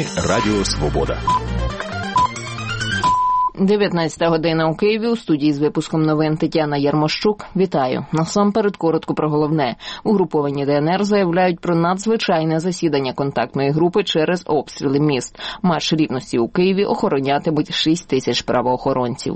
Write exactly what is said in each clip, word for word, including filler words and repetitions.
Новини Радіо Свобода. дев'ятнадцята година у Києві. У студії з випуском новин Тетяна Ярмощук. Вітаю. Насамперед коротко про головне. Угруповані ДНР заявляють про надзвичайне засідання контактної групи через обстріли міст. Марш рівності у Києві охоронятимуть шість тисяч правоохоронців.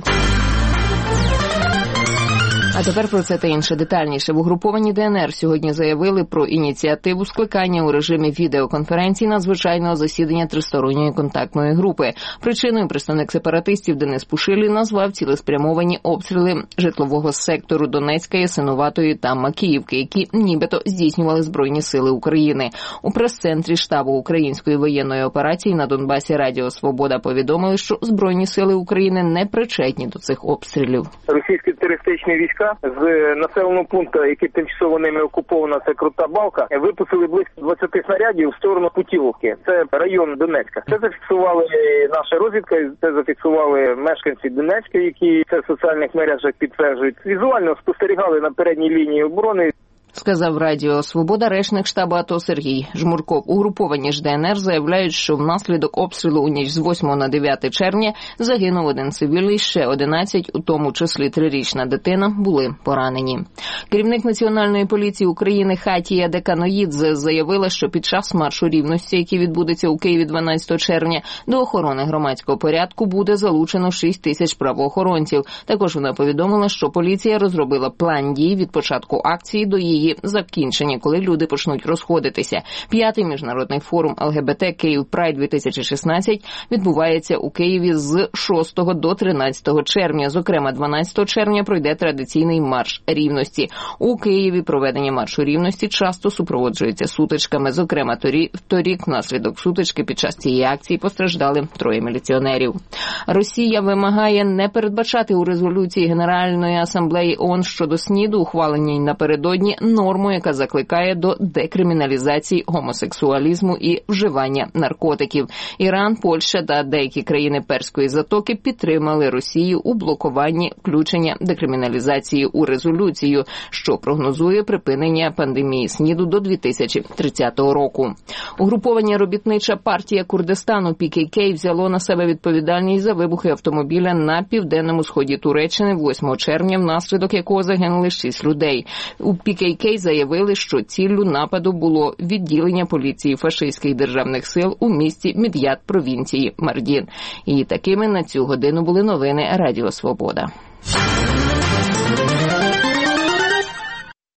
А тепер про це та інше детальніше. В угруповані ДНР сьогодні заявили про ініціативу скликання у режимі відеоконференції надзвичайного засідання тристоронньої контактної групи. Причиною представник сепаратистів Денис Пушилін назвав цілеспрямовані обстріли житлового сектору Донецька, Ясинуватої та Макіївки, які нібито здійснювали Збройні сили України. У прес-центрі штабу української воєнної операції на Донбасі Радіо Свобода повідомили, що Збройні сили України не причетні до цих обстрілів. Російські терористичні війська з населеного пункту, який тимчасово ними окуповано, це Крута Балка, випустили близько двадцяти снарядів в сторону Путіловки. Це район Донецька. Це зафіксували наша розвідка, це зафіксували мешканці Донецька, які це в соціальних мережах підтверджують. Візуально спостерігали на передній лінії оборони. Сказав Радіо Свобода речник штабу АТО Сергій Жмурков. Угруповані ж ДНР заявляють, що внаслідок обстрілу у ніч з восьмого на дев'яте червня загинув один цивільний, ще одинадцять, у тому числі трирічна дитина, були поранені. Керівник Національної поліції України Хатія Деканоїдзе заявила, що під час маршу рівності, який відбудеться у Києві дванадцятого червня, до охорони громадського порядку буде залучено шість тисяч правоохоронців. Також вона повідомила, що поліція розробила план дій від початку акції до її закінчення, коли люди почнуть розходитися. П'ятий міжнародний форум ЛГБТ Київ Прайд дві тисячі шістнадцять відбувається у Києві з шостого до тринадцятого червня. Зокрема, дванадцятого червня пройде традиційний марш рівності. У Києві проведення маршу рівності часто супроводжується сутичками. Зокрема, торік, торік внаслідок сутички під час цієї акції постраждали троє міліціонерів. Росія вимагає не передбачати у резолюції Генеральної асамблеї ООН щодо СНІДу, ухваленій напередодні, норму, яка закликає до декриміналізації гомосексуалізму і вживання наркотиків. Іран, Польща та деякі країни Перської затоки підтримали Росію у блокуванні включення декриміналізації у резолюцію, що прогнозує припинення пандемії СНІДу до дві тисячі тридцятого року. Угруповання робітнича партія Курдистану пі кей кей взяло на себе відповідальність за вибухи автомобіля на південному сході Туреччини восьмого червня, внаслідок якого загинули шість людей. У пі кей кей заявили, що ціллю нападу було відділення поліції фашистських державних сил у місті Мід'ят провінції Мардін. І такими на цю годину були новини Радіо Свобода.